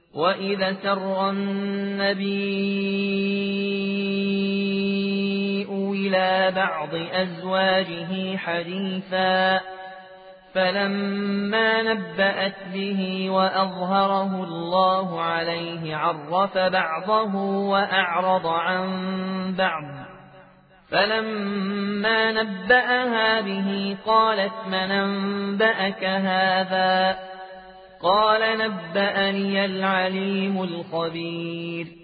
وإذا سر النبي إلى بعض أزواجه حديثا فلما نبأت به وأظهره الله عليه عرف بعضه وأعرض عن بعض فلما نبأها به قالت من أنبأك هذا قال نبأني العليم الخبير